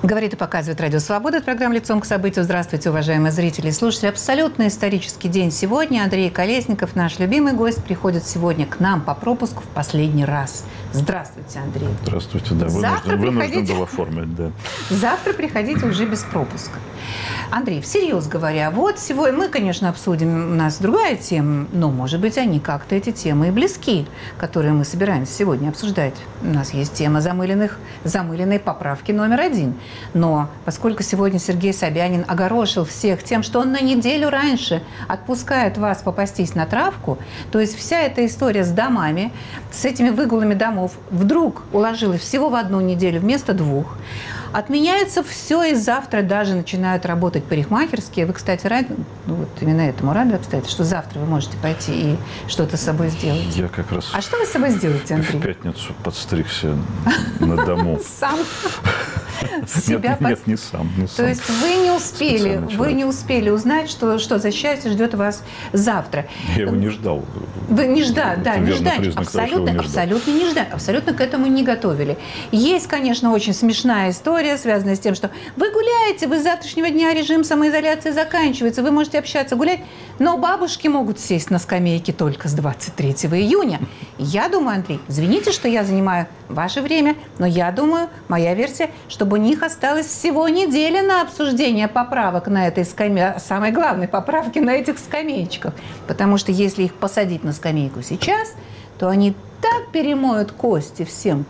Говорит и показывает Радио Свобода. Это программа «Лицом к событию». Здравствуйте, уважаемые зрители и слушатели. Абсолютно исторический день сегодня. Андрей Колесников, наш любимый гость, приходит сегодня к нам по пропуску в последний раз. Здравствуйте, Андрей. Здравствуйте, да. Вынужден был оформить, да. Завтра приходите уже без пропуска. Андрей, всерьез говоря, вот сегодня мы, конечно, обсудим, у нас другая тема, но, может быть, они как-то, эти темы, и близки, которые мы собираемся сегодня обсуждать. У нас есть тема замыленной поправки номер 1. Но поскольку сегодня Сергей Собянин огорошил всех тем, что он на неделю раньше отпускает вас попастись на травку, то есть вся эта история с домами, с этими выгулами домов вдруг уложилась всего в 1 неделю вместо 2. Отменяется все, и завтра даже начинают работать парикмахерские. Вы, кстати, рады, вот именно этому рады, кстати, что завтра вы можете пойти и что-то с собой сделать? Я как раз... А что вы с собой сделаете, Андрей? В пятницу подстригся на дому. Сам? Нет, не сам. То есть вы не успели узнать, что за счастье ждет вас завтра. Я его не ждал. Вы не ждали, да, не ждали. Абсолютно не ждали. Абсолютно к этому не готовили. Есть, конечно, очень смешная история, связанная с тем, что вы гуляете, вы с завтрашнего дня режим самоизоляции заканчивается, вы можете общаться, гулять, но бабушки могут сесть на скамейке только с 23 июня. Я думаю, Андрей, извините, что я занимаю ваше время, но я думаю, моя версия, чтобы у них осталось всего неделя на обсуждение поправок на этой скамейке, самой главной поправки на этих скамеечках. Потому что если их посадить на скамейку сейчас, то они так перемоют кости всем,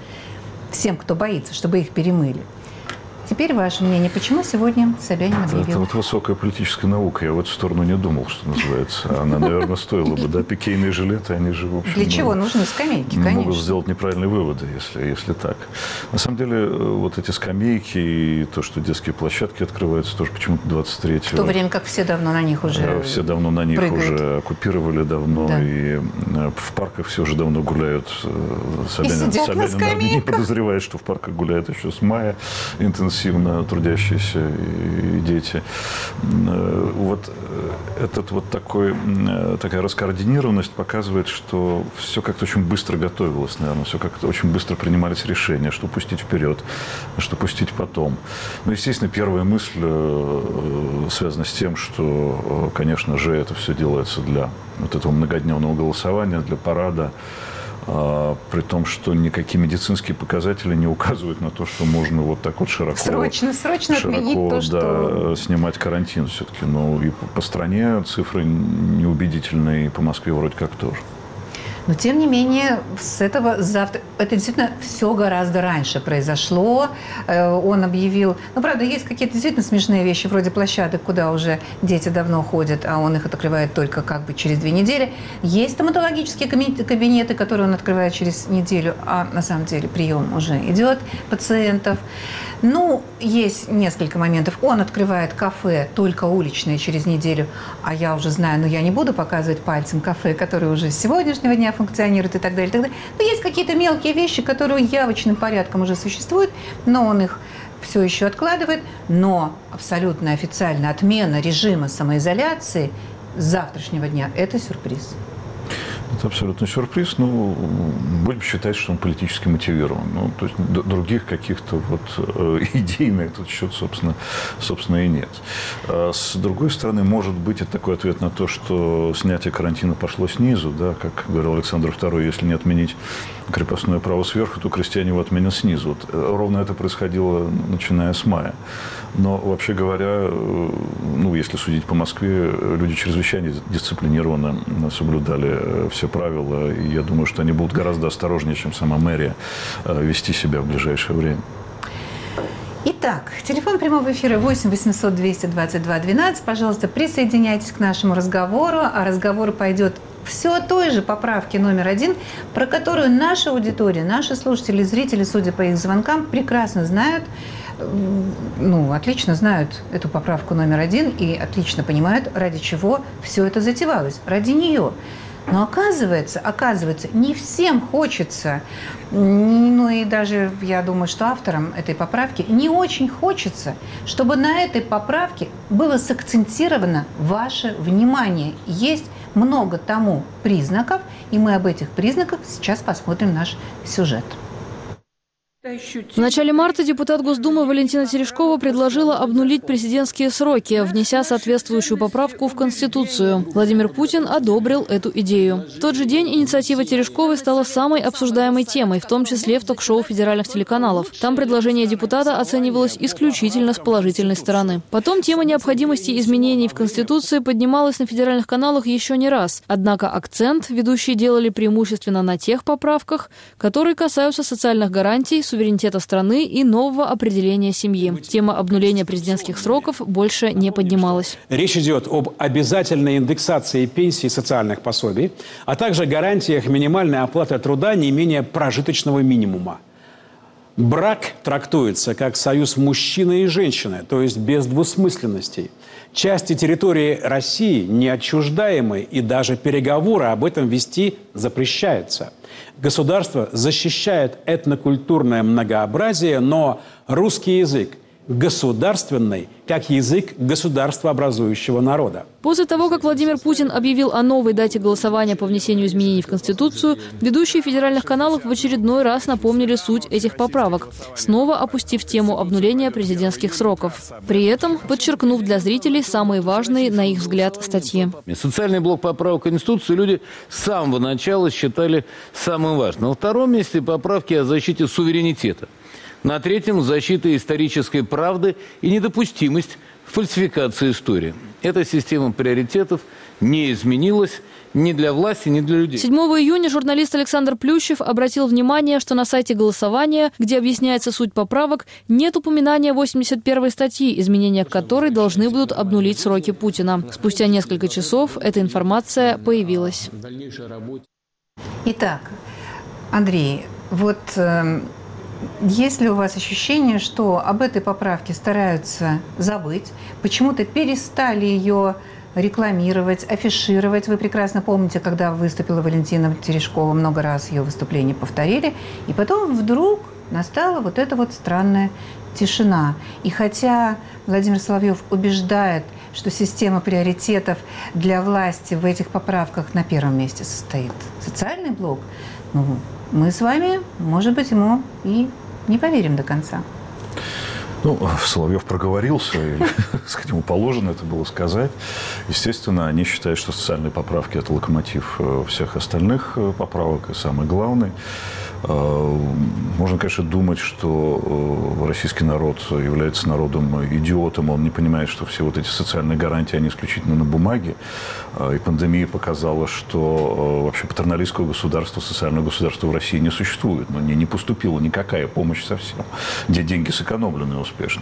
кто боится, чтобы их перемыли. Теперь ваше мнение. Почему сегодня Собянин объявил? Это вот высокая политическая наука. Я в эту сторону не думал, что называется. Она, наверное, стоила бы. Да, пикейные жилеты, они же, в общем... Для чего нужны скамейки, конечно. Могут сделать неправильные выводы, если так. На самом деле, вот эти скамейки и то, что детские площадки открываются, тоже почему-то 23-го. В то время как все давно на них уже Все давно на них прыгают. Уже оккупировали давно. Да. И в парках все уже давно гуляют. Собянин не подозревает, что в парках гуляют еще с мая интенсивно трудящиеся и дети. Вот такая раскоординированность показывает, что все как-то очень быстро готовилось, наверное, все как-то очень быстро принимались решения, что пустить вперед, что пустить потом. Ну, естественно, первая мысль связана с тем, что, конечно же, это все делается для вот этого многодневного голосования, для парада, при том, что никакие медицинские показатели не указывают на то, что можно вот так вот широко отменить то, что... снимать карантин все-таки. Но и по стране цифры неубедительные, и по Москве вроде как тоже. Но, тем не менее, с этого завтра... Это действительно все гораздо раньше произошло. Он объявил... Ну, правда, есть какие-то действительно смешные вещи, вроде площадок, куда уже дети давно ходят, а он их открывает только как бы через 2 недели. Есть стоматологические кабинеты, которые он открывает через неделю, а на самом деле прием уже идет пациентов. Ну, есть несколько моментов. Он открывает кафе, только уличные, через неделю. А я уже знаю, но я не буду показывать пальцем кафе, которые уже с сегодняшнего дня функционируют и так далее, и так далее. Но есть какие-то мелкие вещи, которые явочным порядком уже существуют, но он их все еще откладывает. Но абсолютно официальная отмена режима самоизоляции с завтрашнего дня – это сюрприз. Это абсолютно сюрприз. Ну, будем считать, что он политически мотивирован. Ну, то есть других каких-то вот идей на этот счет, собственно, и нет. С другой стороны, может быть, это такой ответ на то, что снятие карантина пошло снизу, да, как говорил Александр II, если не отменить крепостное право сверху, то крестьяне его отменят снизу. Вот ровно это происходило, начиная с мая. Но, вообще говоря, ну, если судить по Москве, люди чрезвычайно дисциплинированно соблюдали все правила. И я думаю, что они будут гораздо осторожнее, чем сама мэрия, вести себя в ближайшее время. Итак, телефон прямого эфира 8 800 222 12. Пожалуйста, присоединяйтесь к нашему разговору. А разговор пойдет все о той же поправке номер 1, про которую наша аудитория, наши слушатели, зрители, судя по их звонкам, прекрасно знают, ну, отлично знают эту поправку номер 1 и отлично понимают, ради чего все это затевалось. Ради нее. Но оказывается, не всем хочется, ну и даже, я думаю, что авторам этой поправки не очень хочется, чтобы на этой поправке было сакцентировано ваше внимание. Есть много тому признаков, и мы об этих признаках сейчас посмотрим наш сюжет. В начале марта депутат Госдумы Валентина Терешкова предложила обнулить президентские сроки, внеся соответствующую поправку в Конституцию. Владимир Путин одобрил эту идею. В тот же день инициатива Терешковой стала самой обсуждаемой темой, в том числе в ток-шоу федеральных телеканалов. Там предложение депутата оценивалось исключительно с положительной стороны. Потом тема необходимости изменений в Конституции поднималась на федеральных каналах еще не раз. Однако акцент ведущие делали преимущественно на тех поправках, которые касаются социальных гарантий, суверенитета страны и нового определения семьи. Тема обнуления президентских сроков больше не поднималась. Речь идет об обязательной индексации пенсий и социальных пособий, а также гарантиях минимальной оплаты труда не менее прожиточного минимума. Брак трактуется как союз мужчины и женщины, то есть без двусмысленностей. Части территории России неотчуждаемы, и даже переговоры об этом вести запрещается. Государство защищает этнокультурное многообразие, но русский язык государственный, как язык государствообразующего народа. После того, как Владимир Путин объявил о новой дате голосования по внесению изменений в Конституцию, ведущие федеральных каналов в очередной раз напомнили суть этих поправок, снова опустив тему обнуления президентских сроков. При этом подчеркнув для зрителей самые важные, на их взгляд, статьи. Социальный блок поправок к Конституции люди с самого начала считали самым важным. На втором месте поправки о защите суверенитета. На третьем – защита исторической правды и недопустимость фальсификации истории. Эта система приоритетов не изменилась ни для власти, ни для людей. 7 июня журналист Александр Плющев обратил внимание, что на сайте голосования, где объясняется суть поправок, нет упоминания 81-й статьи, изменения которой должны будут обнулить сроки Путина. Спустя несколько часов эта информация появилась. Итак, Андрей, вот есть ли у вас ощущение, что об этой поправке стараются забыть, почему-то перестали ее рекламировать, афишировать? Вы прекрасно помните, когда выступила Валентина Терешкова, много раз ее выступление повторили, и потом вдруг настала вот эта вот странная тишина. И хотя Владимир Соловьев убеждает, что система приоритетов для власти в этих поправках на первом месте состоит социальный блок, мы с вами, может быть, ему и не поверим до конца. Ну, Соловьев проговорился, и, ему положено это было сказать. Естественно, они считают, что социальные поправки – это локомотив всех остальных поправок, и самый главный. Можно, конечно, думать, что российский народ является народом идиотом, он не понимает, что все вот эти социальные гарантии, они исключительно на бумаге. И пандемия показала, что вообще патерналистского государства, социального государства в России не существует. Но не поступила никакая помощь совсем, где деньги сэкономлены успешно.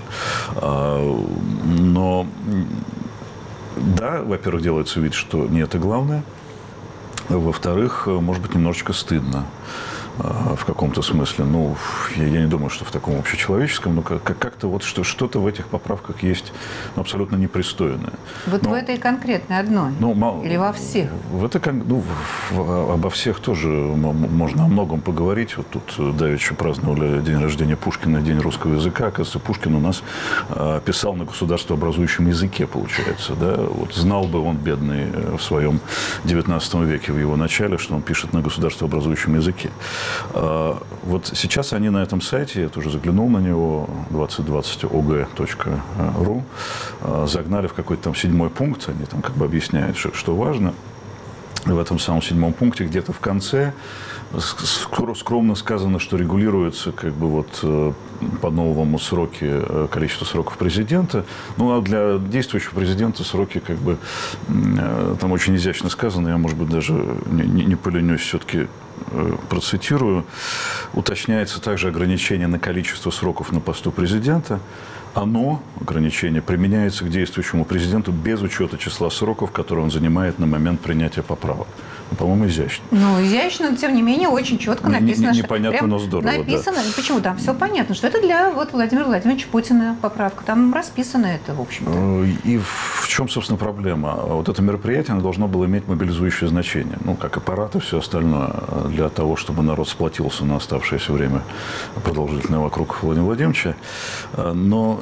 Но, да, во-первых, делается вид, что не это главное. Во-вторых, может быть, немножечко стыдно. В каком-то смысле. Ну, я не думаю, что в таком общечеловеческом, но как-то вот что-то в этих поправках есть абсолютно непристойное. Вот в этой конкретной одной? Или во всех? Обо всех тоже можно о многом поговорить. Вот тут давеча праздновали день рождения Пушкина, день русского языка. Оказывается, Пушкин у нас писал на государствообразующем языке, получается. Да? Вот знал бы он, бедный, в своем XIX веке, в его начале, что он пишет на государствообразующем языке. Вот сейчас они на этом сайте, я тоже заглянул на него, 2020og.ru, загнали в какой-то там 7-й пункт, они там как бы объясняют, что важно. В этом самом 7-м пункте где-то в конце скромно сказано, что регулируется как бы вот по-новому сроки, количество сроков президента. Ну, а для действующего президента сроки как бы там очень изящно сказано, я, может быть, даже не поленюсь, все-таки процитирую. Уточняется также ограничение на количество сроков на посту президента. Оно, ограничение, применяется к действующему президенту без учета числа сроков, которые он занимает на момент принятия поправок. По-моему, изящно. Ну, изящно, но тем не менее очень четко написано. Непонятно, но здорово. Написано, да. Почему? Там все понятно, что это для Владимира Владимировича Путина поправка. Там расписано это, в общем-то. И в чем, собственно, проблема? Вот это мероприятие, оно должно было иметь мобилизующее значение. Ну, как аппарат и все остальное, для того, чтобы народ сплотился на оставшееся время продолжительное вокруг Владимира Владимировича. Но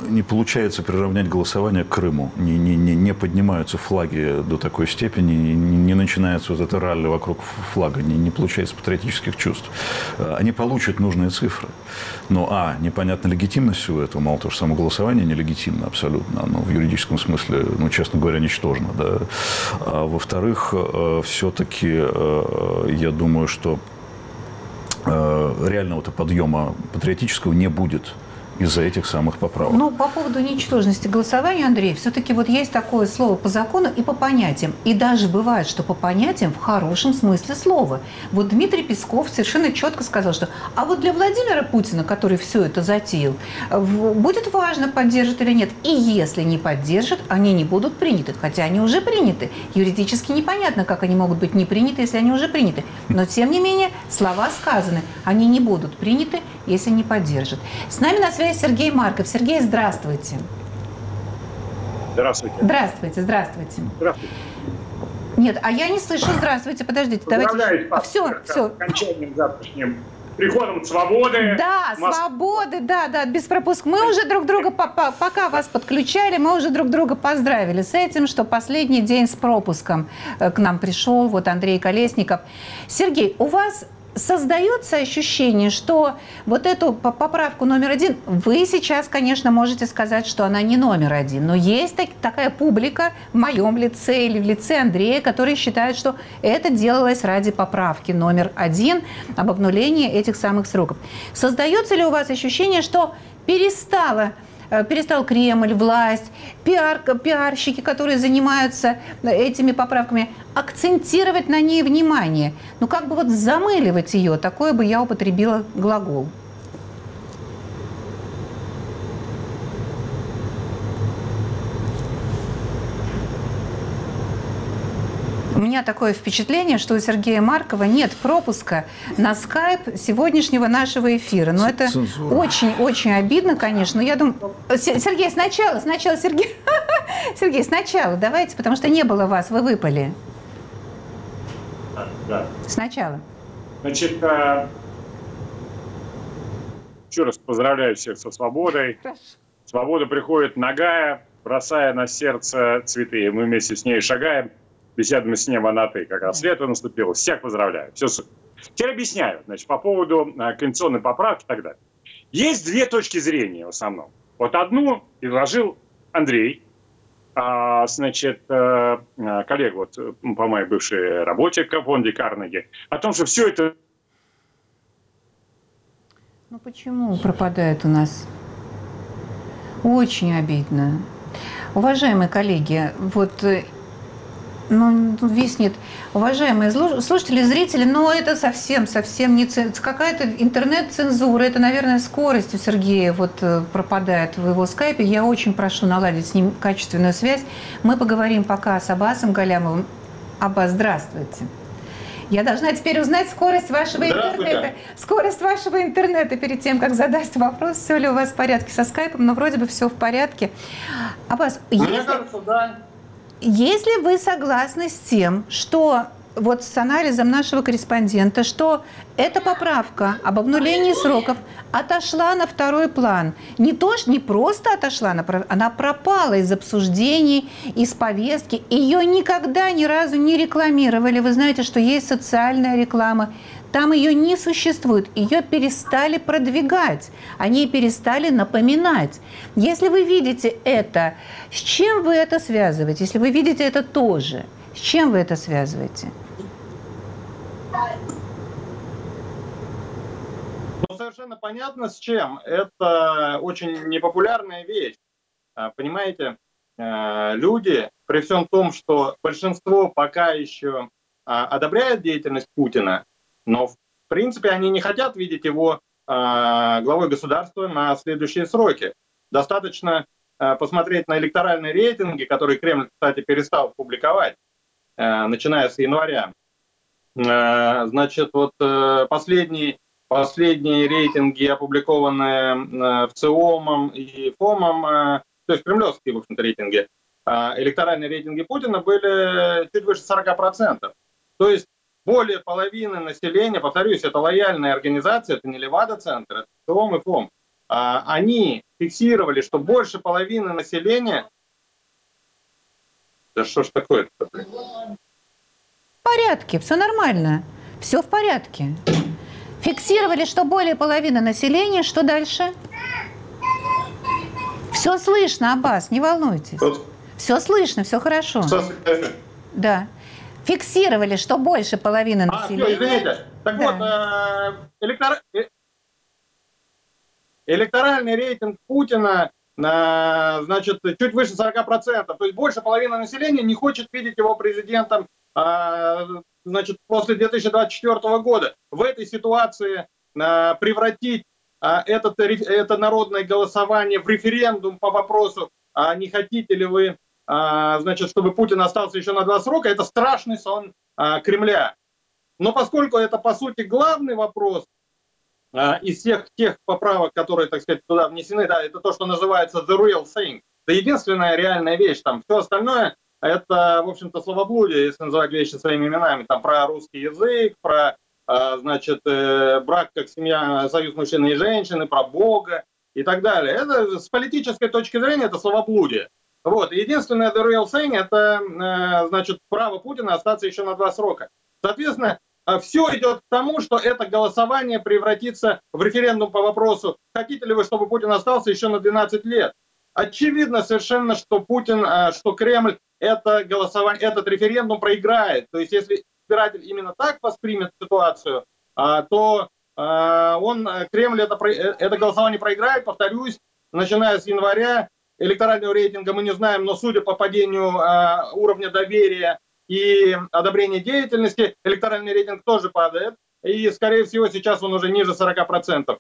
не получается приравнять голосование к Крыму. Не поднимаются флаги до такой степени, не начинается вот это ралли вокруг флага, не получается патриотических чувств. Они получат нужные цифры. Но, непонятна легитимность всего этого. Мало того, что само голосование нелегитимно абсолютно. Оно в юридическом смысле, честно говоря, ничтожно. Да? А во-вторых, все-таки я думаю, что реального-то подъема патриотического не будет из-за этих самых поправок. Ну, по поводу ничтожности голосования, Андрей, все-таки вот есть такое слово по закону и по понятиям. И даже бывает, что по понятиям в хорошем смысле слова. Вот Дмитрий Песков совершенно четко сказал, что а вот для Владимира Путина, который все это затеял, будет важно, поддержит или нет. И если не поддержит, они не будут приняты. Хотя они уже приняты. Юридически непонятно, как они могут быть не приняты, если они уже приняты. Но, тем не менее, слова сказаны. Они не будут приняты, если не поддержат. С нами на связи Сергей Марков. Сергей, здравствуйте. Здравствуйте. Здравствуйте, здравствуйте. Здравствуйте. Нет, а я не слышу. Здравствуйте, подождите. Поздравляю Давайте. Все. с окончанием завтрашним приходом свободы. Да, свободы, да, без пропуска. Мы уже друг друга, пока вас подключали, мы уже друг друга поздравили с этим, что последний день с пропуском к нам пришел вот Андрей Колесников. Сергей, у вас создается ощущение, что вот эту поправку номер 1, вы сейчас, конечно, можете сказать, что она не номер 1, но есть такая публика в моем лице или в лице Андрея, которые считают, что это делалось ради поправки номер 1 об обнулении этих самых сроков. Создается ли у вас ощущение, что перестал Кремль, власть, пиарщики, которые занимаются этими поправками, акцентировать на ней внимание? Ну, как бы вот замыливать ее, такое бы я употребила глагол. У меня такое впечатление, что у Сергея Маркова нет пропуска на скайп сегодняшнего нашего эфира. Но это очень-очень обидно, конечно. Но я думаю... Сергей, сначала, Сергей. Сергей, сначала давайте, потому что не было вас, вы выпали. Да. Сначала. Значит, еще раз поздравляю всех со свободой. Хорошо. Свобода приходит нагая, бросая на сердце цветы. Мы вместе с ней шагаем. Беседуем с неба на «ты». Как раз лето наступило. Всех поздравляю. Все супер. Теперь объясняю. Значит, по поводу конституционной поправки и так далее. Есть две точки зрения в основном. Вот одну изложил Андрей, коллега вот, по моей бывшей работе в фонде Карнеги, о том, что все это... Ну почему пропадает у нас? Очень обидно. Уважаемые коллеги, вот... виснет. Уважаемые слушатели, зрители, но это совсем не какая-то интернет-цензура. Это, наверное, скорость у Сергея вот пропадает в его скайпе. Я очень прошу наладить с ним качественную связь. Мы поговорим пока с Аббасом Галямовым. Аббас, здравствуйте. Я должна теперь узнать скорость вашего интернета. Скорость вашего интернета перед тем, как задать вопрос, все ли у вас в порядке со скайпом. Но вроде бы все в порядке. Аббас, Мне кажется, да. Если вы согласны с тем, что вот с анализом нашего корреспондента, что эта поправка об обнулении сроков отошла на второй план, не просто отошла, она пропала из обсуждений, из повестки, ее никогда ни разу не рекламировали. Вы знаете, что есть социальная реклама. Там ее не существует, ее перестали продвигать, они перестали напоминать. Если вы видите это, с чем вы это связываете? Если вы видите это тоже, с чем вы это связываете? Ну, совершенно понятно с чем. Это очень непопулярная вещь. Понимаете, люди, при всем том, что большинство пока еще одобряет деятельность Путина, но, в принципе, они не хотят видеть его главой государства на следующие сроки. Достаточно посмотреть на электоральные рейтинги, которые Кремль, кстати, перестал публиковать, начиная с января. Значит, вот последние рейтинги, опубликованные в ЦИОМом и ФОМом, то есть кремлевские, в общем-то, рейтинги, электоральные рейтинги Путина были чуть выше 40%. То есть более половины населения, повторюсь, это лояльная организация, это не Левада-центр, это ЦИОМ и ФОМ. они фиксировали, что больше половины населения... Да что ж такое-то? В порядке, все нормально. Все в порядке. Фиксировали, что более половины населения. Что дальше? Все слышно, Аббас, не волнуйтесь. Все слышно, все хорошо. Да. Фиксировали, что больше половины населения. Все, извините. Так да. Вот, электоральный рейтинг Путина, значит, чуть выше 40%. То есть больше половины населения не хочет видеть его президентом, значит, после 2024 года. В этой ситуации превратить это народное голосование в референдум по вопросу, не хотите ли вы, значит, чтобы Путин остался еще на 2 срока, это страшный сон Кремля. Но поскольку это, по сути, главный вопрос из всех тех поправок, которые, так сказать, туда внесены, да, это то, что называется the real thing. Это единственная реальная вещь. Там все остальное это, в общем-то, словоблудие, если называть вещи своими именами. Там про русский язык, про, значит, брак как семья, союз мужчины и женщины, про Бога и так далее. Это с политической точки зрения это словоблудие. Вот. Единственное the real thing это, значит, право Путина остаться еще на 2 срока. Соответственно, все идет к тому, что это голосование превратится в референдум по вопросу, хотите ли вы, чтобы Путин остался еще на 12 лет. Очевидно совершенно, что Путин, что Кремль это голосование, этот референдум проиграет. То есть если избиратель именно так воспримет ситуацию, то Кремль это голосование проиграет. Повторюсь, начиная с января электорального рейтинга мы не знаем, но судя по падению уровня доверия и одобрения деятельности, электоральный рейтинг тоже падает. И, скорее всего, сейчас он уже ниже 40%.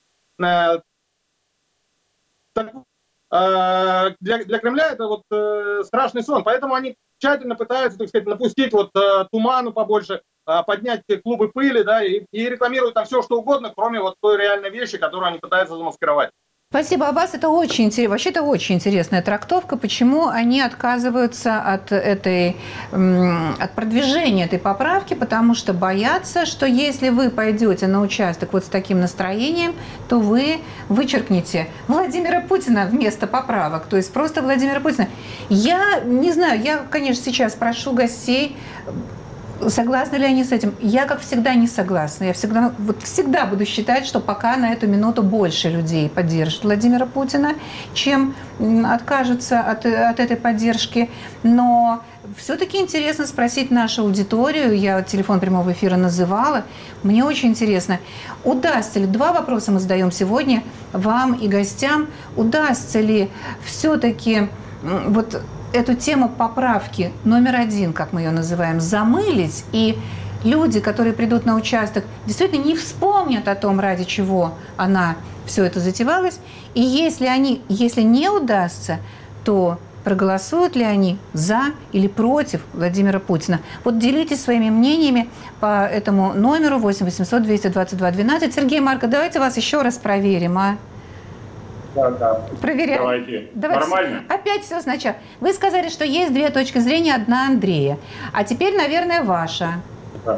Для Кремля это вот страшный сон. Поэтому они тщательно пытаются, так сказать, напустить вот туману побольше, поднять клубы пыли, да, и рекламируют там все, что угодно, кроме вот той реальной вещи, которую они пытаются замаскировать. Спасибо, Аббас. Это очень интересно. Вообще, это очень интересная трактовка, почему они отказываются от продвижения этой поправки, потому что боятся, что если вы пойдете на участок вот с таким настроением, то вы вычеркнете Владимира Путина вместо поправок. То есть просто Владимира Путина. Я не знаю, я, конечно, сейчас прошу гостей, согласны ли они с этим? Я, как всегда, не согласна. Я всегда буду считать, что пока на эту минуту больше людей поддержат Владимира Путина, чем откажутся от этой поддержки. Но все-таки интересно спросить нашу аудиторию. Я телефон прямого эфира называла. Мне очень интересно, удастся ли, 2 вопроса мы задаем сегодня вам и гостям, удастся ли все-таки вот эту тему поправки номер 1, как мы ее называем, замылить, и люди, которые придут на участок, действительно не вспомнят о том, ради чего она все это затевалась, и если не удастся, то проголосуют ли они за или против Владимира Путина. Вот делитесь своими мнениями по этому номеру 8 800 222 12. Сергей, Марко, давайте вас еще раз проверим, Да. Проверяем. Давайте. Нормально? Опять все сначала. Вы сказали, что есть 2 точки зрения, одна Андрея. А теперь, наверное, ваша. Да.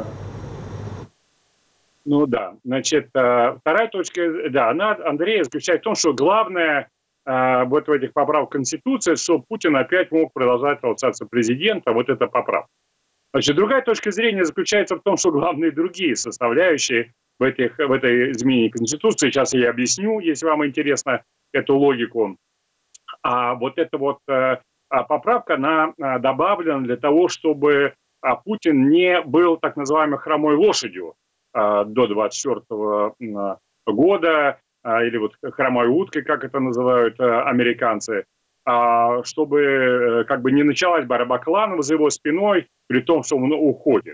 Ну да. Значит, вторая точка, да, она, Андрея, заключается в том, что главное вот в этих поправках Конституции, что Путин опять мог продолжать остаться президентом, вот эта поправка. Значит, другая точка зрения заключается в том, что главные другие составляющие в этой изменении Конституции, сейчас я объясню, если вам интересно эту логику. А вот эта вот поправка, она добавлена для того, чтобы Путин не был так называемой хромой лошадью до 2024 года, или вот хромой уткой, как это называют американцы, чтобы как бы не началась борьба кланов за его спиной, при том, что он уходит.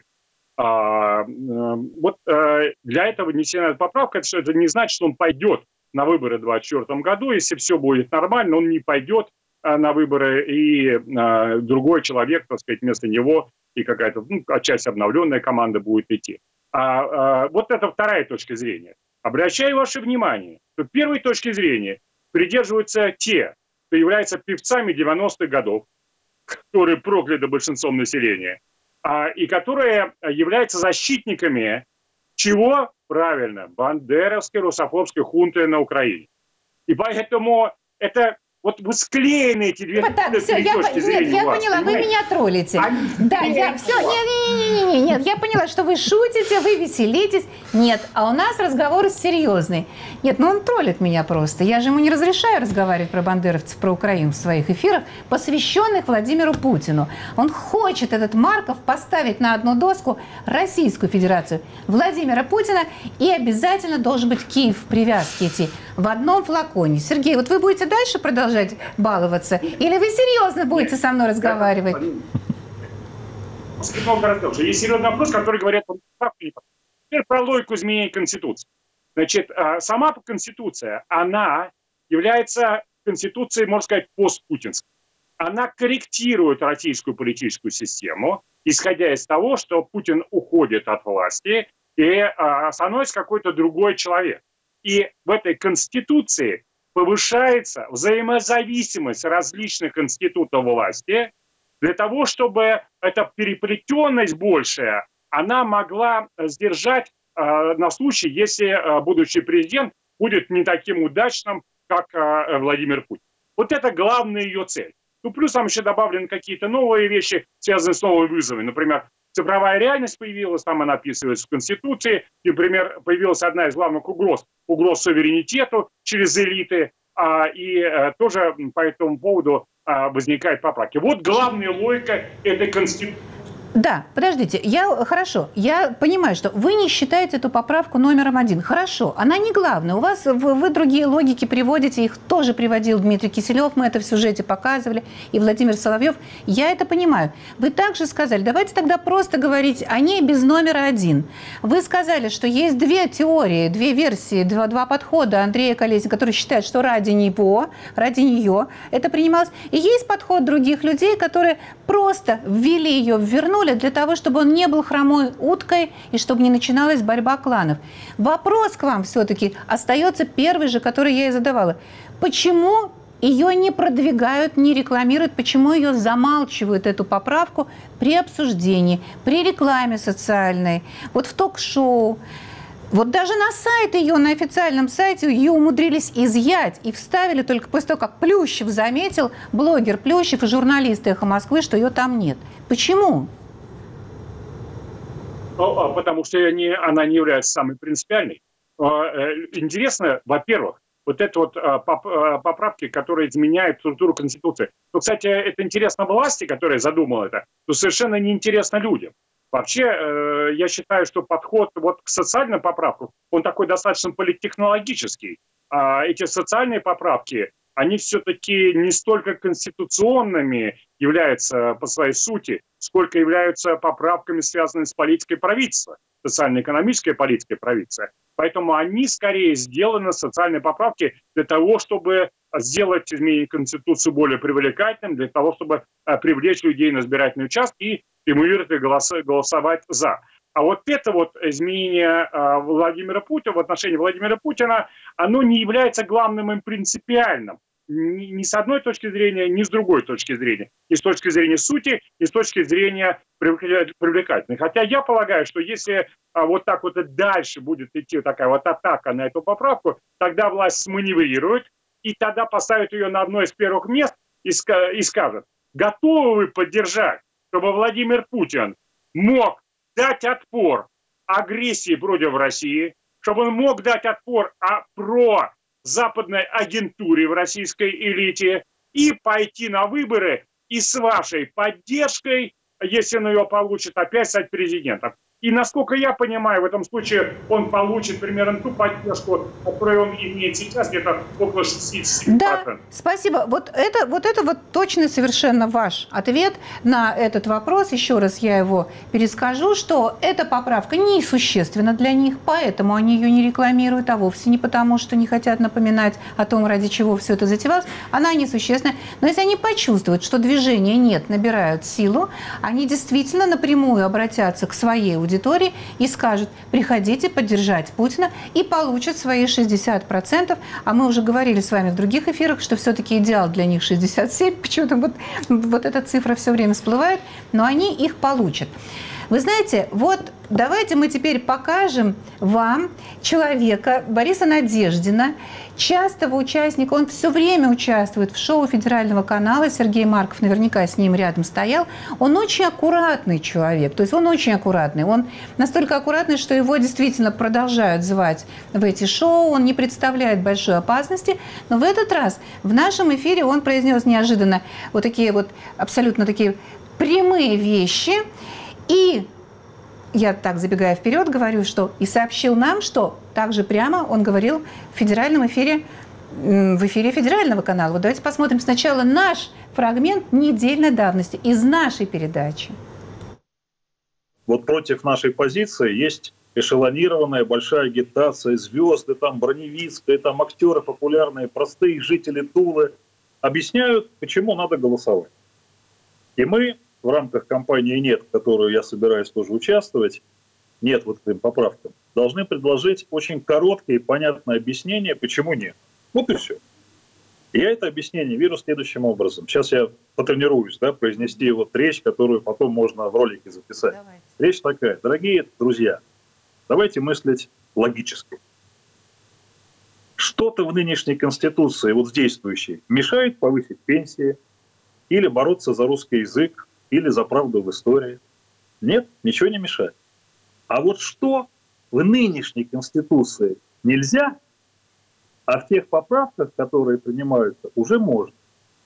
Вот для этого внесена эта поправка, это не значит, что он пойдет на выборы в 2024 году. Если все будет нормально, он не пойдет на выборы, и другой человек, так сказать, вместо него, и какая-то отчасти обновленная команда будет идти. Вот это вторая точка зрения. Обращаю ваше внимание, что первой точки зрения придерживаются те, кто являются певцами 90-х годов, которые прокляты большинством населения, и которые являются защитниками чего? Правильно, бандеровской, русофобской хунты на Украине. И поэтому это вот вы склеены эти две Так, все, точки зрения. Нет, я поняла, вы меня троллите. Да, я все, нет, я поняла, что вы шутите, вы веселитесь. Нет, а у нас разговор серьезный. Нет, ну он троллит меня просто. Я же ему не разрешаю разговаривать про бандеровцев, про Украину в своих эфирах, посвященных Владимиру Путину. Он хочет, этот Марков, поставить на одну доску Российскую Федерацию, Владимира Путина, и обязательно должен быть Киев в привязке идти в одном флаконе. Сергей, вот вы будете дальше продолжать баловаться? Или вы серьезно будете со мной разговаривать? Есть серьезный вопрос, который говорят теперь про логику изменения Конституции. Значит, сама Конституция, она является Конституцией, можно сказать, постпутинской. Она корректирует российскую политическую систему, исходя из того, что Путин уходит от власти и становится какой-то другой человек. И в этой Конституции повышается взаимозависимость различных институтов власти для того, чтобы эта переплетенность большая, она могла сдержать на случай, если будущий президент будет не таким удачным, как Владимир Путин. Вот это главная ее цель. Ну, плюс там еще добавлены какие-то новые вещи, связанные с новыми вызовами. Например, цифровая реальность появилась, там она описывается в Конституции. Например, появилась одна из главных угроз суверенитету через элиты. И тоже по этому поводу возникает поправки. Вот главная логика этой Конституции. Да, подождите, хорошо, я понимаю, что вы не считаете эту поправку номером 1. Хорошо, она не главная. У вас вы другие логики приводите, их тоже приводил Дмитрий Киселев, мы это в сюжете показывали, и Владимир Соловьев. Я это понимаю. Вы также сказали, давайте тогда просто говорить о ней без номера 1. Вы сказали, что есть две теории, две версии, два подхода Андрея Колесникова, который считает, что ради него, ради нее это принималось. И есть подход других людей, которые просто ввели ее, вернули для того, чтобы он не был хромой уткой и чтобы не начиналась борьба кланов. Вопрос к вам все-таки остается первый же, который я и задавала. Почему ее не продвигают, не рекламируют, почему ее замалчивают, эту поправку, при обсуждении, при рекламе социальной, вот в ток-шоу? Вот даже на сайт ее, на официальном сайте ее умудрились изъять и вставили только после того, как Плющев заметил, блогер Плющев и журналист «Эхо Москвы», что ее там нет. Почему? Потому что она не является самой принципиальной. Интересно, во-первых, вот это вот поправки, которые изменяют структуру Конституции. Ну, кстати, это интересно власти, которая задумала это, но совершенно неинтересно людям. Вообще, я считаю, что подход вот к социальным поправкам, он такой достаточно политтехнологический. Эти социальные поправки, они все-таки не столько конституционными являются по своей сути, сколько являются поправками, связанными с политикой правительства, социально-экономической политикой правительства. Поэтому они скорее сделаны, социальные поправки, для того, чтобы сделать изменение Конституции более привлекательным, для того, чтобы привлечь людей на избирательный участок и стимулировать их голосовать за. А вот это вот изменение Владимира Путина, в отношении Владимира Путина, оно не является главным и принципиальным. Ни с одной точки зрения, ни с другой точки зрения. Ни с точки зрения сути, ни с точки зрения привлекательной. Хотя я полагаю, что если вот так вот и дальше будет идти такая вот атака на эту поправку, тогда власть сманеврирует и тогда поставит ее на одно из первых мест и скажет: готовы вы поддержать, чтобы Владимир Путин мог дать отпор агрессии против России, чтобы он мог дать отпор про западной агентуре в российской элите и пойти на выборы и с вашей поддержкой, если он ее получит, опять стать президентом. И, насколько я понимаю, в этом случае он получит примерно ту поддержку, которую он имеет сейчас, где-то около 60%. Да, спасибо. Вот это точно совершенно ваш ответ на этот вопрос. Еще раз я его перескажу, что эта поправка несущественна для них, поэтому они ее не рекламируют, а вовсе не потому, что не хотят напоминать о том, ради чего все это затевалось. Она несущественна. Но если они почувствуют, что движения нет, набирают силу, они действительно напрямую обратятся к своей аудитории и скажут: приходите поддержать Путина, и получат свои 60%. А мы уже говорили с вами в других эфирах, что все-таки идеал для них 67%. Почему-то вот эта цифра все время всплывает, но они их получат. Вы знаете, вот давайте мы теперь покажем вам человека Бориса Надеждина, частого участника, он все время участвует в шоу Федерального канала, Сергей Марков наверняка с ним рядом стоял. Он очень аккуратный человек, то есть он очень аккуратный, он настолько аккуратный, что его действительно продолжают звать в эти шоу, он не представляет большой опасности, но в этот раз в нашем эфире он произнес неожиданно вот такие вот абсолютно такие прямые вещи, и я так, забегая вперед, говорю, что и сообщил нам, что также прямо он говорил в федеральном эфире, в эфире Федерального канала. Вот давайте посмотрим сначала наш фрагмент недельной давности из нашей передачи. Вот против нашей позиции есть эшелонированная большая агитация, звезды, там Броневицкая, там актеры популярные, простые жители Тулы объясняют, почему надо голосовать. И мы в рамках кампании «Нет», в которую я собираюсь тоже участвовать, «Нет» вот этим поправкам, должны предложить очень короткое и понятное объяснение, почему нет. Вот и все. И я это объяснение вижу следующим образом. Сейчас я потренируюсь, произнести вот речь, которую потом можно в ролике записать. Давайте. Речь такая. Дорогие друзья, давайте мыслить логически. Что-то в нынешней Конституции, вот в действующей, мешает повысить пенсии или бороться за русский язык, или за правду в истории? Нет, ничего не мешает. А вот что в нынешней Конституции нельзя, а в тех поправках, которые принимаются, уже можно.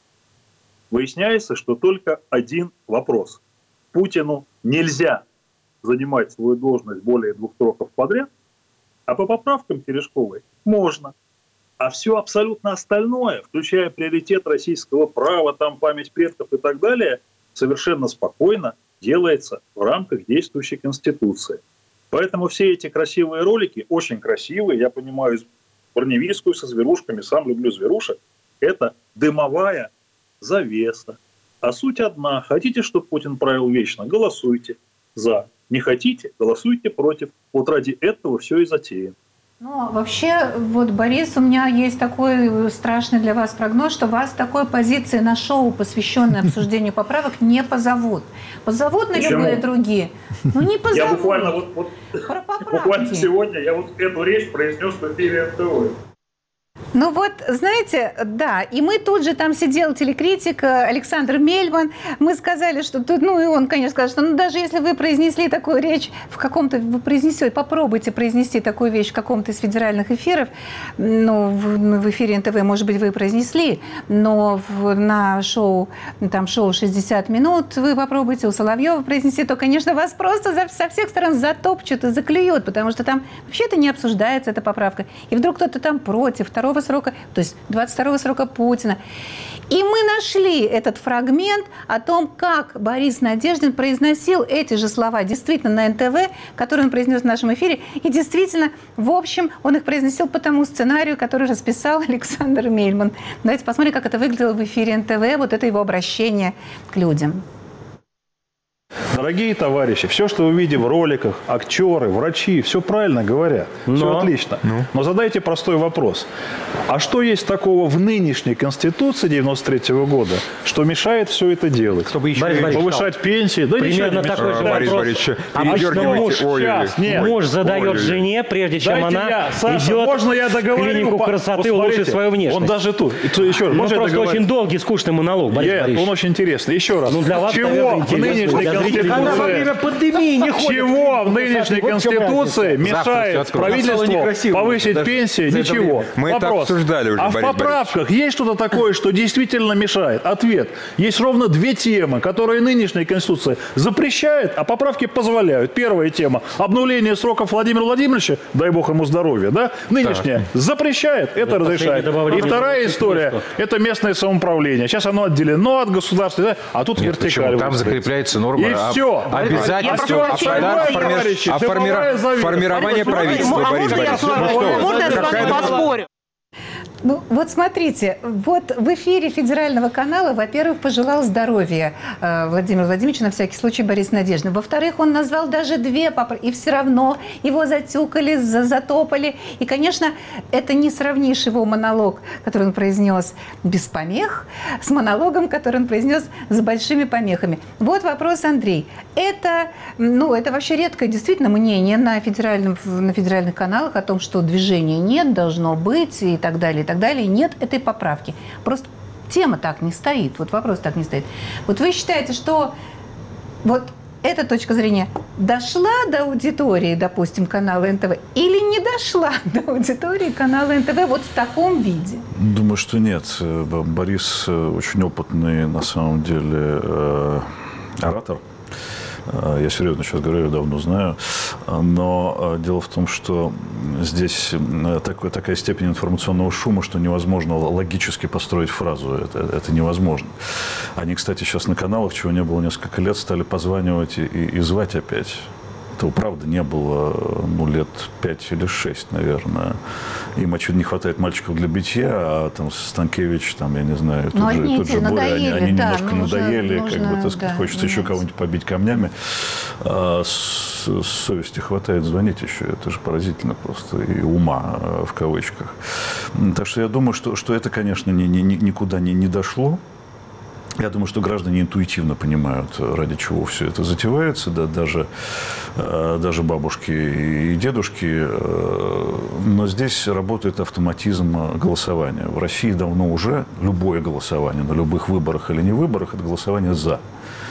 Выясняется, что только один вопрос. Путину нельзя занимать свою должность более 2 сроков подряд, а по поправкам Терешковой можно. А все абсолютно остальное, включая приоритет российского права, там память предков и так далее, совершенно спокойно делается в рамках действующей Конституции. Поэтому все эти красивые ролики, очень красивые, я понимаю, Броневицкую со зверушками, сам люблю зверушек, это дымовая завеса. А суть одна. Хотите, чтобы Путин правил вечно? Голосуйте за. Не хотите? Голосуйте против. Вот ради этого все и затеяно. Ну, вообще, вот, Борис, у меня есть такой страшный для вас прогноз, что вас такой позиции на шоу, посвященное обсуждению поправок, не позовут. Позовут на любые другие, но не позовут. Я буквально, буквально сегодня я вот эту речь произнес в эфире НТВ. Ну вот, знаете, да, и мы тут же, там сидел телекритик Александр Мельман, мы сказали, что тут, ну и он, конечно, сказал, что даже если вы произнесли такую речь в каком-то, вы произнесете, попробуйте произнести такую вещь в каком-то из федеральных эфиров, ну, в эфире НТВ, может быть, вы произнесли, но на шоу, там шоу 60 минут вы попробуйте у Соловьева произнести, то, конечно, вас просто со всех сторон затопчут и заклюют, потому что там вообще-то не обсуждается эта поправка, и вдруг кто-то там против второго срока, то есть 22-го срока Путина. И мы нашли этот фрагмент о том, как Борис Надеждин произносил эти же слова действительно на НТВ, которые он произнес в нашем эфире. И действительно, в общем, он их произносил по тому сценарию, который расписал Александр Мельман. Давайте посмотрим, как это выглядело в эфире НТВ, вот это его обращение к людям. Дорогие товарищи, все, что вы видите в роликах, актеры, врачи, все правильно говорят, все отлично. Но задайте простой вопрос. А что есть такого в нынешней Конституции 93-го года, что мешает все это делать? Чтобы еще повышать пенсии? Да примерно такой же вопрос. Обычно муж задает жене, прежде чем она идет в клинику красоты улучшить свою внешность. Он даже тут. Еще раз, просто очень долгий, скучный монолог, Борис Борисович. Он очень интересный. Еще раз. Ну, для вас, чего в нынешней Конституции... Чего в нынешней Конституции мешает правительству повысить пенсии? Ничего. Мы это обсуждали уже, а в поправках есть что-то такое, что действительно мешает? Ответ. Есть ровно 2 темы, которые нынешняя Конституция запрещает, а поправки позволяют. Первая тема – обнуление сроков Владимира Владимировича, дай бог ему здоровья, да? Нынешняя запрещает, это разрешает. И вторая история – это местное самоуправление. Сейчас оно отделено от государства, а тут вертикаль. Там закрепляется норма. И все. Обязательство формирование правительства, Борис Борисович. Можно я с вами поспорю? Ну, вот смотрите, вот в эфире федерального канала, во-первых, пожелал здоровья Владимиру Владимировичу, на всякий случай, Борис Надеждин. Во-вторых, он назвал даже 2 поправки, и все равно его затюкали, затопали. И, конечно, это не сравнишь его монолог, который он произнес без помех, с монологом, который он произнес с большими помехами. Вот вопрос, Андрей. Это вообще редкое действительно мнение на федеральных каналах о том, что движения нет, должно быть и так далее, и так далее. Нет этой поправки. Просто тема так не стоит, вот вопрос так не стоит. Вот вы считаете, что вот эта точка зрения дошла до аудитории, допустим, канала НТВ, или не дошла до аудитории канала НТВ вот в таком виде? Думаю, что нет. Борис очень опытный, на самом деле, оратор. Я серьезно сейчас говорю, я давно знаю. Но дело в том, что здесь такая степень информационного шума, что невозможно логически построить фразу. Это невозможно. Они, кстати, сейчас на каналах, чего не было несколько лет, стали позванивать и звать опять. Этого, правда, не было лет 5 или 6, наверное. Им, очевидно, не хватает мальчиков для битья, а там Станкевич, там, я не знаю, тот же Боря, они немножко надоели, хочется еще кого-нибудь побить камнями. А совести хватает звонить еще. Это же поразительно просто. И ума, в кавычках. Так что я думаю, что это, конечно, никуда не дошло. Я думаю, что граждане интуитивно понимают, ради чего все это затевается, да, даже бабушки и дедушки. Но здесь работает автоматизм голосования. В России давно уже любое голосование на любых выборах или не выборах – это голосование «за».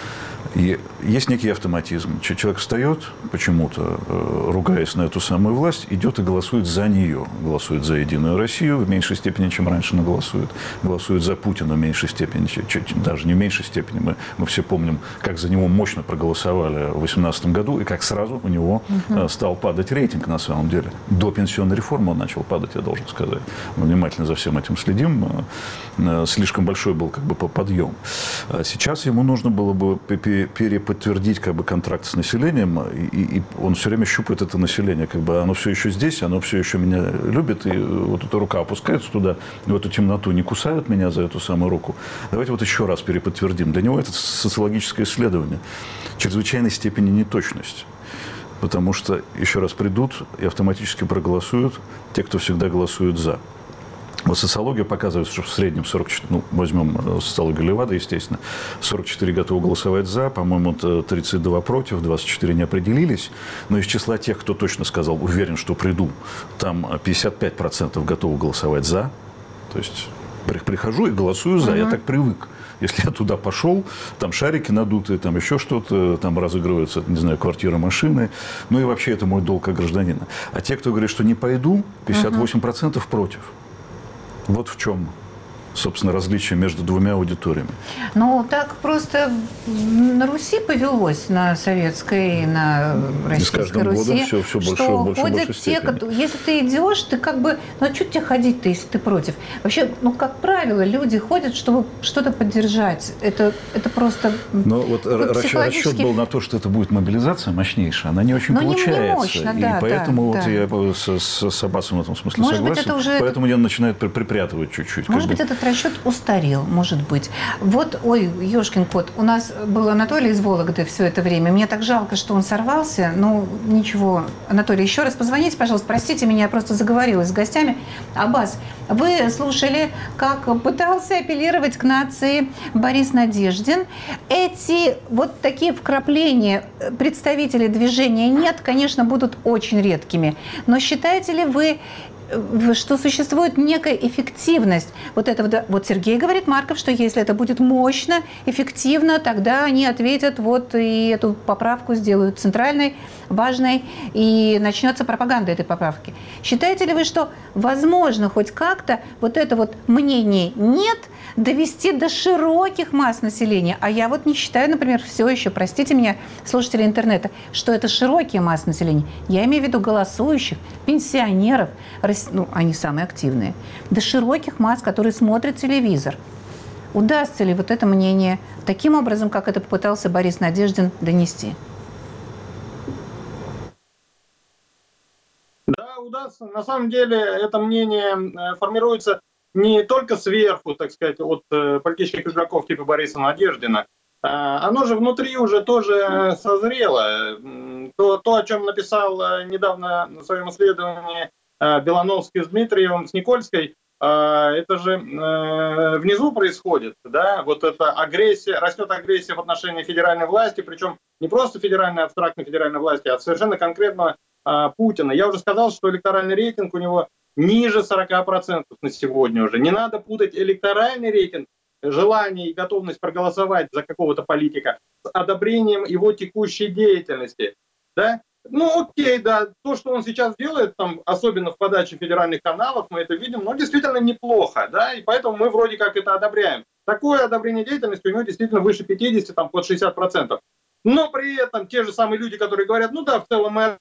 И есть некий автоматизм. Человек встает почему-то, ругаясь на эту самую власть, идет и голосует за нее. Голосует за «Единую Россию» в меньшей степени, чем раньше она голосует. Голосует за Путина в меньшей степени, даже не в меньшей степени. Мы все помним, как за него мощно проголосовали в 2018 году, и как сразу у него стал падать рейтинг на самом деле. До пенсионной реформы он начал падать, я должен сказать. Мы внимательно за всем этим следим. Слишком большой был подъем. Сейчас ему нужно было бы переподтвердить контракт с населением, и он все время щупает это население, оно все еще здесь, оно все еще меня любит, и вот эта рука опускается туда, в эту темноту, не кусают меня за эту самую руку. Давайте вот еще раз переподтвердим. Для него это социологическое исследование чрезвычайной степени неточности. Потому что еще раз придут и автоматически проголосуют те, кто всегда голосуют «за». Вот социология показывает, что в среднем 44, возьмем социологию Левада, естественно, 44 готовы голосовать «за», по-моему, 32 против, 24 не определились. Но из числа тех, кто точно сказал, уверен, что приду, там 55% готовы голосовать «за». То есть прихожу и голосую «за», я так привык. Если я туда пошел, там шарики надутые, там еще что-то, там разыгрываются, не знаю, квартиры, машины. Ну и вообще это мой долг как гражданина. А те, кто говорит, что не пойду, 58% против. Вот в чем, собственно, различие между двумя аудиториями. Ну, так просто на Руси повелось, на советской и на российской Руси, все что ходят те, если ты идешь, ты а что тебе ходить-то, если ты против? Вообще, как правило, люди ходят, чтобы что-то поддержать. Это просто расчет был на то, что это будет мобилизация мощнейшая, она не очень получается. Не мощно, да, и поэтому я с Аббасом в этом смысле согласен. Поэтому я начинаю припрятывать чуть-чуть. Может быть, этот расчет устарел, может быть. Вот, ой, ёшкин кот, у нас был Анатолий из Вологды все это время. Мне так жалко, что он сорвался. Ничего. Анатолий, еще раз позвоните, пожалуйста. Простите меня, я просто заговорилась с гостями. Аббас, вы слушали, как пытался апеллировать к нации Борис Надеждин. Эти вот такие вкрапления представителей движения «Нет», конечно, будут очень редкими. Но считаете ли вы, что существует некая эффективность вот этого? Вот Сергей говорит, Марков, что если это будет мощно, эффективно, тогда они ответят и эту поправку сделают центральной, важной, и начнется пропаганда этой поправки. Считаете ли вы, что возможно хоть как-то вот это вот мнение «нет» довести до широких масс населения? А я не считаю, например, все еще, простите меня, слушатели интернета, что это широкие массы населения. Я имею в виду голосующих, пенсионеров, они самые активные, до широких масс, которые смотрят телевизор. Удастся ли вот это мнение таким образом, как это попытался Борис Надеждин, донести? Да, удастся. На самом деле это мнение формируется не только сверху, так сказать, от политических игроков типа Бориса Надеждина, оно же внутри уже тоже созрело. То, о чем написал недавно на своем исследовании Белановский с Дмитриевым, с Никольской, это же внизу происходит, да, вот эта агрессия, растет агрессия в отношении федеральной власти, причем не просто федеральной, абстрактной федеральной власти, а совершенно конкретно Путина. Я уже сказал, что электоральный рейтинг у него ниже 40% на сегодня уже. Не надо путать электоральный рейтинг, желание и готовность проголосовать за какого-то политика с одобрением его текущей деятельности, да. Ну, окей, да, то, что он сейчас делает, там, особенно в подаче федеральных каналов, мы это видим, но действительно неплохо, да, и поэтому мы вроде как это одобряем. Такое одобрение деятельности у него действительно выше 50, там, под 60%. Но при этом те же самые люди, которые говорят, ну да, в целом мы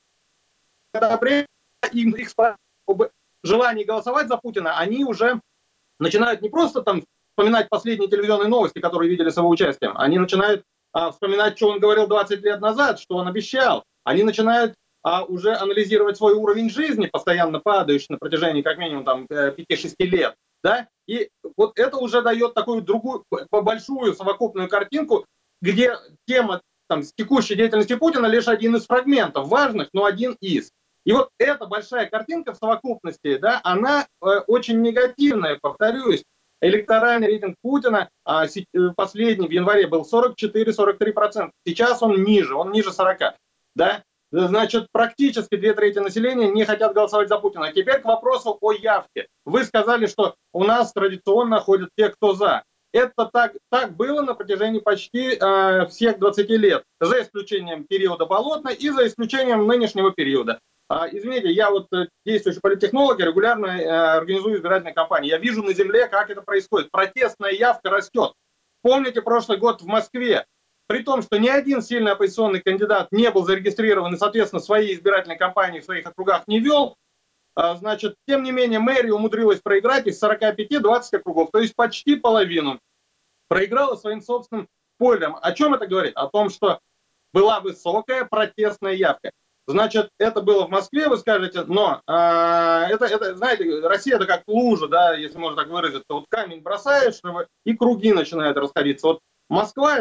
одобряем, их об желании голосовать за Путина, они уже начинают не просто там вспоминать последние телевизионные новости, которые видели с его участием, они начинают вспоминать, что он говорил 20 лет назад, что он обещал. Они начинают уже анализировать свой уровень жизни, постоянно падающий на протяжении как минимум там, 5-6 лет. Да? И вот это уже дает такую другую, большую совокупную картинку, где тема там, текущей деятельности Путина лишь один из фрагментов, важных, но один из. И вот эта большая картинка в совокупности, да, она очень негативная, повторюсь. Электоральный рейтинг Путина последний в январе был 44-43%. Сейчас он ниже 40%. Да? Значит, практически 2/3 населения не хотят голосовать за Путина. Теперь к вопросу о явке. Вы сказали, что у нас традиционно ходят те, кто за. Это так было на протяжении почти всех 20 лет, за исключением периода Болотной и за исключением нынешнего периода. Извините, я вот действующий политтехнолог, регулярно организую избирательные кампании. Я вижу на земле, как это происходит. Протестная явка растет. Помните прошлый год в Москве? При том, что ни один сильный оппозиционный кандидат не был зарегистрирован и, соответственно, свои избирательные кампании в своих округах не вел, значит, тем не менее, мэрия умудрилась проиграть из 45-20 округов, то есть почти половину. Проиграла своим собственным спойлером. О чем это говорит? О том, что была высокая протестная явка. Значит, это было в Москве, вы скажете, но это, знаете, Россия это как лужа, да, если можно так выразиться. Вот камень бросаешь, и круги начинают расходиться. Вот Москва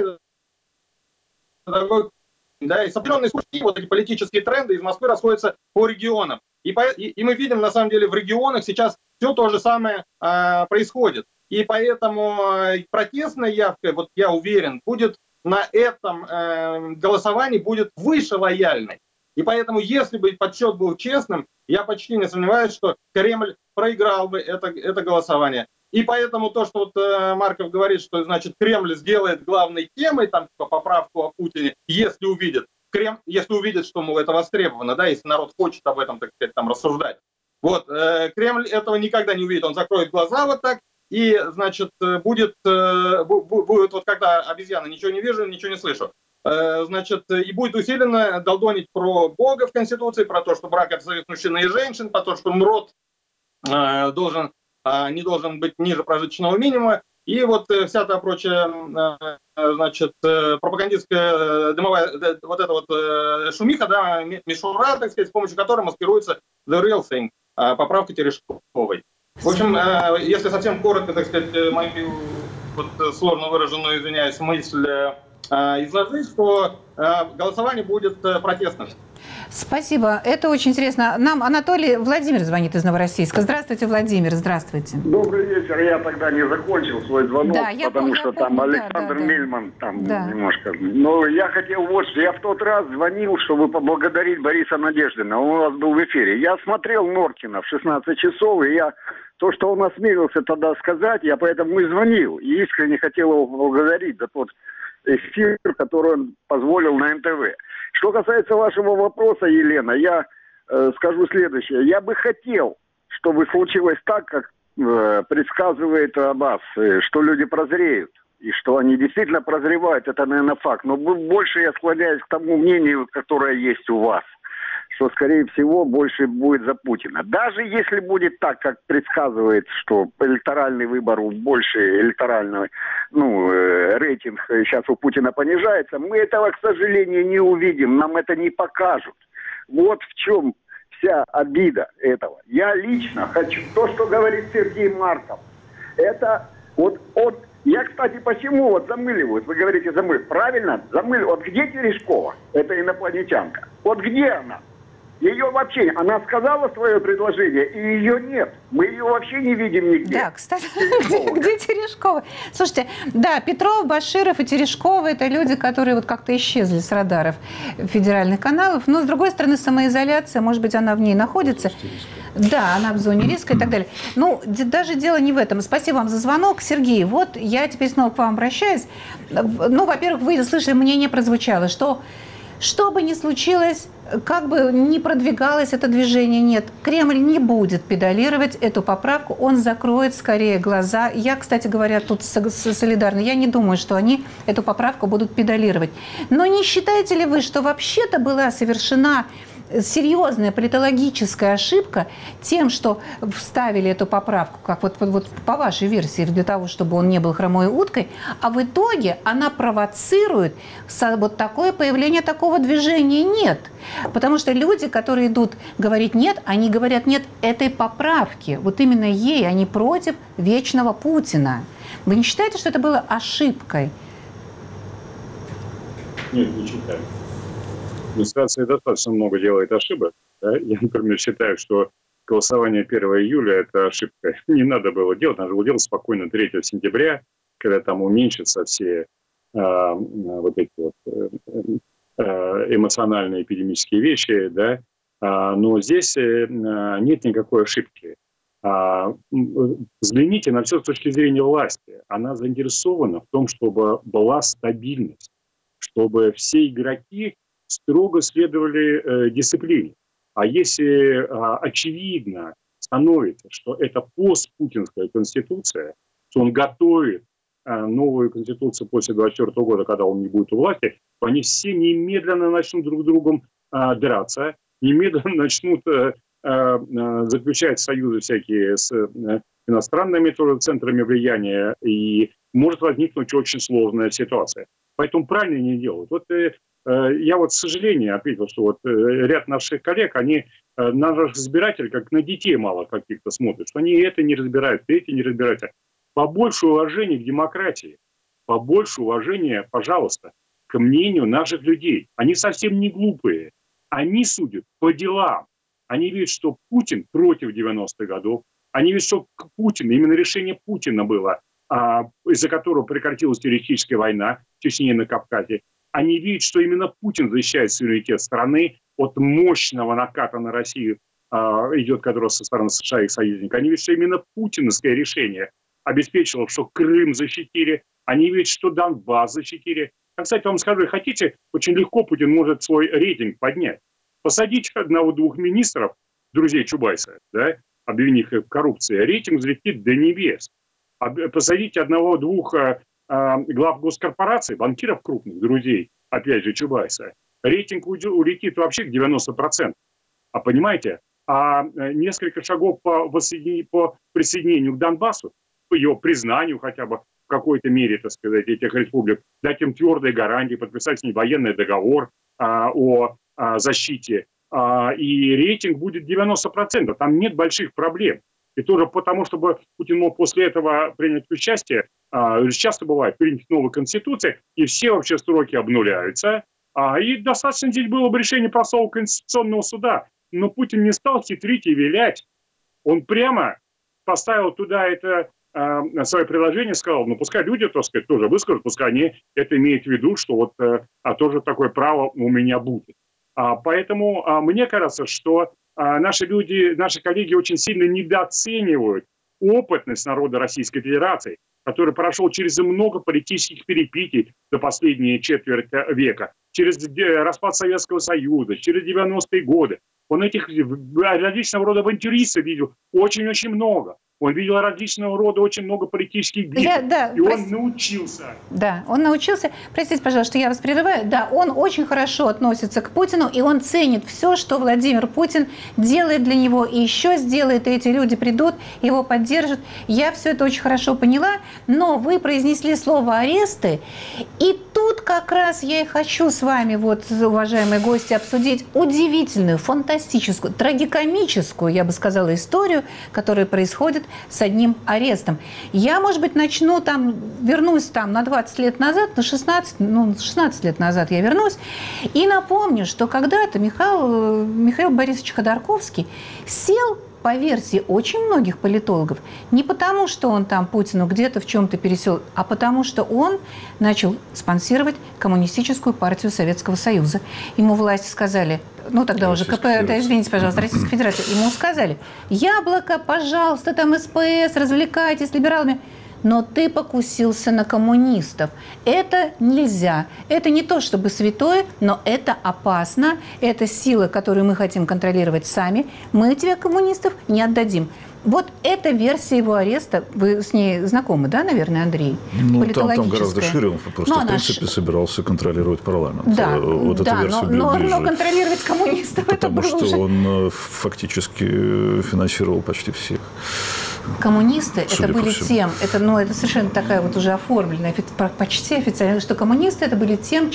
такой, да, и с определенной скоростью вот эти политические тренды из Москвы расходятся по регионам. И мы видим, на самом деле, в регионах сейчас все то же самое происходит. И поэтому протестная явка, вот я уверен, будет на этом голосовании будет выше лояльной. И поэтому, если бы подсчет был честным, я почти не сомневаюсь, что Кремль проиграл бы это голосование. И поэтому то, что вот Марков говорит, что, значит, Кремль сделает главной темой там, поправку о Путине, если увидит, что, мол, это востребовано, да, если народ хочет об этом, так сказать, там рассуждать. Вот, Кремль этого никогда не увидит, он закроет глаза вот так, и, значит, будет вот когда обезьяна, ничего не вижу, ничего не слышу. Значит, и будет усиленно долдонить про Бога в Конституции, про то, что брак — это союз мужчины и женщин, про то, что род не должен быть ниже прожиточного минимума, и вот вся та прочая, значит, пропагандистская дымовая, вот эта вот шумиха, да, мишура, так сказать, с помощью которой маскируется the real thing, поправка Терешковой. В общем, если совсем коротко, так сказать, мою вот сложно выраженную, извиняюсь, мысль изложить, что голосование будет протестным. Спасибо. Это очень интересно. Нам Анатолий Владимир звонит из Новороссийска. Здравствуйте, Владимир. Здравствуйте. Добрый вечер. Я тогда не закончил свой звонок, да, потому что там Александр Мельман там немножко. Но я хотел вот что. Я в тот раз звонил, чтобы поблагодарить Бориса Надеждина. Он у вас был в эфире. Я смотрел Норкина в 16 часов, и то, что он осмелился тогда сказать, я поэтому и звонил. И искренне хотел его поблагодарить за тот эфир, который он позволил на НТВ. Что касается вашего вопроса, Елена, я скажу следующее. Я бы хотел, чтобы случилось так, как предсказывает Аббас, что люди прозреют. И что они действительно прозревают, это, наверное, факт. Но больше я склоняюсь к тому мнению, которое есть у вас, что, скорее всего, больше будет за Путина. Даже если будет так, как предсказывает, что электоральный выбор больше электоральный, рейтинг сейчас у Путина понижается, мы этого, к сожалению, не увидим, нам это не покажут. Вот в чем вся обида этого. Я лично хочу, то, что говорит Сергей Марков, это вот я, кстати, почему вот замыливают? Вы говорите замыливают. Правильно, замыливают. Вот где Терешкова, эта инопланетянка? Вот где она? Ее вообще, она сказала свое предложение, и ее нет. Мы ее вообще не видим нигде. Да, кстати, где Терешкова? Слушайте, да, Петров, Баширов и Терешкова – это люди, которые вот как-то исчезли с радаров федеральных каналов. Но, с другой стороны, самоизоляция, может быть, она в ней находится. Да, она в зоне риска и так далее. Ну, даже дело не в этом. Спасибо вам за звонок. Сергей, вот я теперь снова к вам обращаюсь. Ну, во-первых, вы слышали, мнение прозвучало, что бы ни случилось, как бы ни продвигалось это движение, нет, Кремль не будет педалировать эту поправку, он закроет скорее глаза. Я, кстати говоря, тут солидарна, я не думаю, что они эту поправку будут педалировать. Но не считаете ли вы, что вообще-то была совершена серьезная политологическая ошибка тем, что вставили эту поправку, как вот по вашей версии, для того, чтобы он не был хромой уткой, а в итоге она провоцирует вот такое появление такого движения «нет». Потому что люди, которые идут говорить «нет», они говорят «нет» этой поправки. Вот именно ей, они против вечного Путина. Вы не считаете, что это было ошибкой? Нет, не считаю. Администрация достаточно много делает ошибок. Да? Я, например, считаю, что голосование 1 июля – это ошибка. Не надо было делать, надо было делать спокойно 3 сентября, когда там уменьшатся все вот эти вот эмоциональные эпидемические вещи. Да? Но здесь нет никакой ошибки. Взгляните на все с точки зрения власти. Она заинтересована в том, чтобы была стабильность, чтобы все игроки строго следовали дисциплине. А если очевидно становится, что это постпутинская конституция, что он готовит новую конституцию после 2024 года, когда он не будет у власти, то они все немедленно начнут друг с другом драться, немедленно начнут заключать союзы всякие с иностранными тоже центрами влияния, и может возникнуть очень сложная ситуация. Поэтому правильно не делают. Вот я вот с сожалением отметил, что вот ряд наших коллег, они на наших избирателей как на детей мало каких-то смотрят, что они это не разбираются, эти не разбираются. Побольше уважения к демократии, побольше уважения, пожалуйста, к мнению наших людей. Они совсем не глупые. Они судят по делам. Они видят, что Путин против 90-х годов. Они видят, что Путин, именно решение Путина было, из-за которого прекратилась террористическая война в Чечне и на Кавказе. Они видят, что именно Путин защищает суверенитет страны от мощного наката на Россию, идет, который со стороны США и их союзников. Они видят, что именно путиновское решение обеспечило, что Крым защитили. Они видят, что Донбасс защитили. Кстати, вам скажу, хотите, очень легко Путин может свой рейтинг поднять. Посадить 1-2 министров, друзей Чубайса, да, обвинив их в коррупции, рейтинг взлетит до небес. Посадить 1-2 глав госкорпораций, банкиров крупных, друзей, опять же, Чубайса, рейтинг улетит вообще к 90%. А понимаете, несколько шагов по присоединению к Донбассу, по его признанию хотя бы в какой-то мере, так сказать, этих республик, дать им твердые гарантии, подписать с ней военный договор о защите, и рейтинг будет 90%. Там нет больших проблем. И тоже потому, чтобы Путин мог после этого принять участие, часто бывает, принять новую конституцию, и все вообще строки обнуляются. И достаточно здесь было бы решение простого Конституционного суда. Но Путин не стал хитрить и вилять. Он прямо поставил туда это свое предложение, сказал, ну пускай люди, так сказать, тоже выскажут, пускай они это имеют в виду, что вот тоже такое право у меня будет. Поэтому мне кажется, что наши люди, наши коллеги очень сильно недооценивают опытность народа Российской Федерации, который прошел через много политических перипетий за последние четверть века, через распад Советского Союза, через 90-е годы. Он этих различного рода авантюристов видел очень-очень много. Он видел различного рода очень много политических битв. Он научился. Да, он научился. Простите, пожалуйста, что я вас прерываю. Да, он очень хорошо относится к Путину, и он ценит все, что Владимир Путин делает для него, и еще сделает, и эти люди придут, его поддержат. Я все это очень хорошо поняла, но вы произнесли слово «аресты», и тут как раз я и хочу с вами, вот, уважаемые гости, обсудить удивительную, фантастическую, трагикомическую, я бы сказала, историю, которая происходит с одним арестом. Я, может быть, начну там, вернусь там на 20 лет назад, на 16 лет назад я вернусь, и напомню, что когда-то Михаил Борисович Ходорковский сел, по версии очень многих политологов, не потому, что он там Путину где-то в чем-то пересел, а потому, что он начал спонсировать коммунистическую партию Советского Союза. Ему власти сказали, ну тогда уже КП, да, извините, пожалуйста, Российская Федерация, ему сказали: Яблоко, пожалуйста, там СПС, развлекайтесь с либералами. Но ты покусился на коммунистов. Это нельзя. Это не то чтобы святое, но это опасно. Это сила, которую мы хотим контролировать сами. Мы тебе, коммунистов, не отдадим. Вот эта версия его ареста, вы с ней знакомы, да, наверное, Андрей? Ну, там гораздо шире, он просто, в принципе, собирался контролировать парламент. Да, вот да, но контролировать коммунистов, потому это было что уже... он фактически финансировал почти всех. Коммунисты это были тем, это совершенно такая вот уже оформленная, почти официально, что коммунисты это были тем,